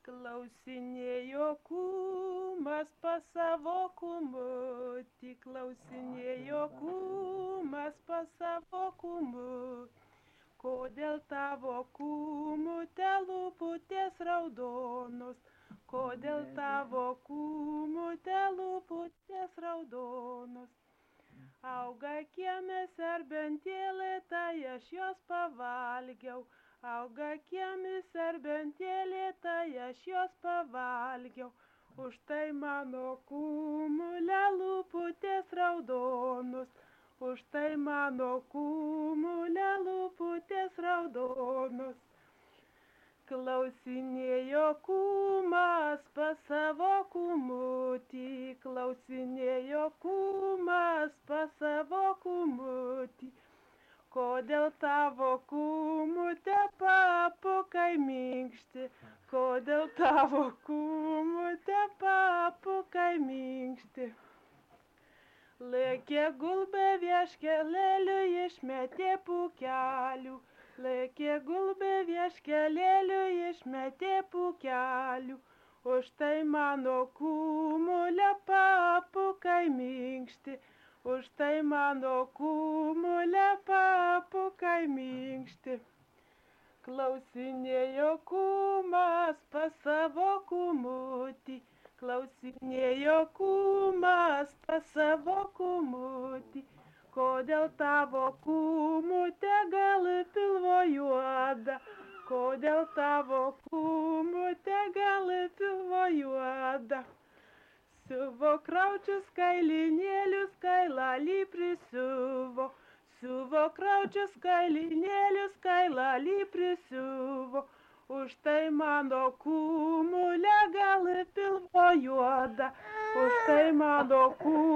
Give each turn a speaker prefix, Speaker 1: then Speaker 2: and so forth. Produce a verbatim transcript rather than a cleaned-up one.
Speaker 1: Klausinėjo kūmas pas savo kūmutį, klausinėjo kūmas pas savo kūmutį. Kodėl tavo kūmute lūputės raudonos, kodėl tavo kūmute lūputės raudonos. Auga kieme serbentėlė, tai aš jos pavalgiau. Auga kieme serbentėlė, tai aš jos pavalgiau. Už tai mano kūmulė lūputės raudonos. Už tai mano kūmulė lūputės raudonos. Klausinėjo kūmas pas savo kūmutį, klausinėjo kūmas pas savo kūmutį. Kodėl tavo kūmute papukai minkšti, kodėl tavo kūmute papukai minkšti. Lėkė gulbė vieškelėlių išmetė pūkelių, lėkė gulbė vieškelėlių išmetė pūkelių. Už tai mano kūmulė papukai minkšti, už tai mano kūmulė papukai minkšti. Klausinėjo kūmas pas savo kūmutį, klausinėjo kūmas pas savo kūmutį. Kodėl tavo kūmute gal pilvo juoda, kodėl tavo kūmute gal pilvo juoda. Siuvo kraučius kailinėlius, kailalį prisiuvo, siuvo kraučius kailinėlius, kailalį prisiuvo. Už tai mano kūmulė gal pilvo juoda, už tai mano kūmulė.